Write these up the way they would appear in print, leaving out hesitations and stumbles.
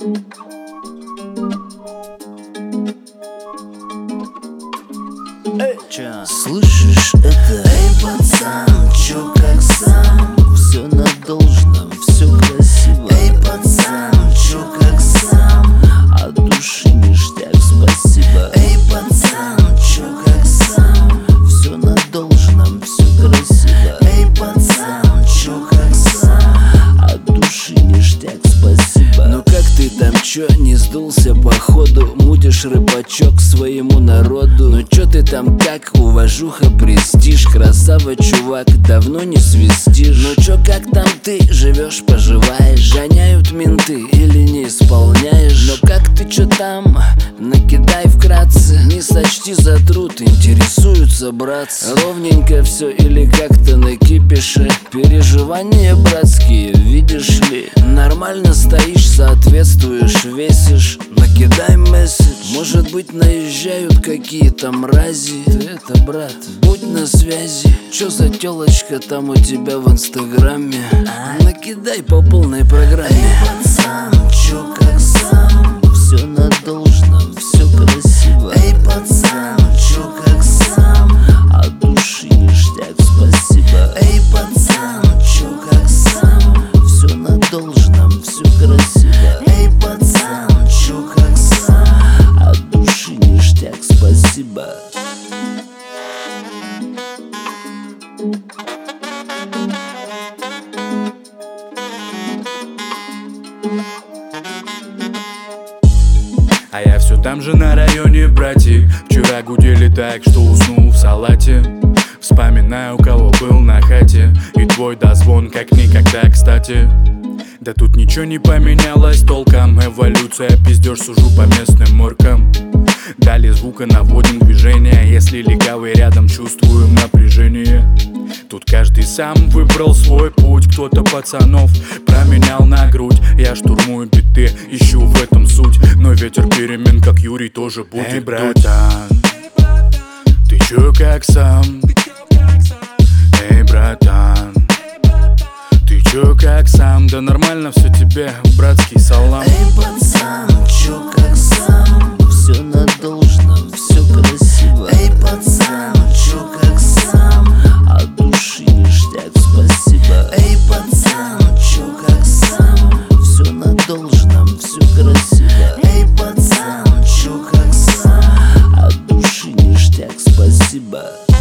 Эй, слышишь это? Эй, пацан, чё как сам? Все на должном, все красиво. Эй, пацан, чё как сам? От души ништяк, спасибо. Эй, пацан, чё как сам? Все на должном, все красиво. Эй, пацан, чё как сам? От души ништяк, спасибо. Ну как ты там, чё, не сдулся походу? Мутишь рыбачок своему народу. Ну чё ты там, как уважуха, престиж? Красава, чувак, давно не свистишь. Ну чё, как там ты живешь, поживаешь? Гоняют менты или не исполняешь? Но как ты чё там? Накидай вкратце, не сочти за труд, интересуются братцы. Ровненько все или как-то на кипише? Переживания братские, видишь ли? Нормально стоишь, соответствуешь, весишь. Накидай месседж. Может быть, наезжают какие-то мрази. Ты это, брат, будь на связи. Чё за тёлочка там у тебя в инстаграме? Накидай по полной программе. Эй, пацан, чё как сам? Все на должном, все красиво. Эй, пацан, чё как сам? От души ништяк, спасибо. Эй, пацан, чё как сам? Все на должном, все красиво. Эй, пацан, чё как сам? От души ништяк, спасибо. А я все там же на районе, братик. Вчера гудели так, что уснул в салате. Вспоминаю, кого был на хате. И твой дозвон как никогда кстати. Да тут ничего не поменялось толком. Эволюция, пиздёж, сужу по местным моркам. Дали звука, наводим движение. Если легавый рядом, чувствуем напряжение. Тут каждый сам выбрал свой путь. Кто-то пацанов променял на грудь. Я штурмую биты, ищу в этом суть. Но ветер перемен, как Юрий, тоже будет. Эй, братан, ты чё как сам? Эй, братан, ты чё как сам? Да нормально все тебе, братский салам. Эй, пацан, чё как сам? Все на должном, все красиво. Эй, пацан, чё как сам? От души ништяк, спасибо. Эй, пацан, чё как сам? Все на должном, все красиво. Эй, пацан, чё как сам? От души ништяк, спасибо.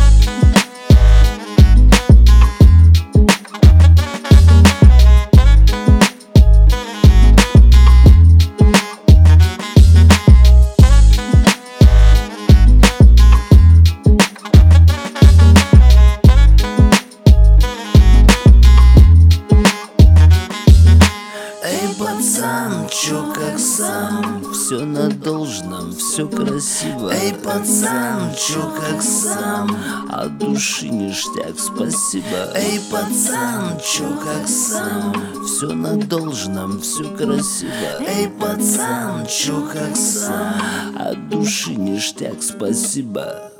Пацан, чё как сам? Все на должном, все красиво. Эй, пацан, чё как сам? От души ништяк, спасибо. Эй, пацан, чё как сам? Все на должном, все красиво. Эй, пацан, чё как сам? От души ништяк, спасибо.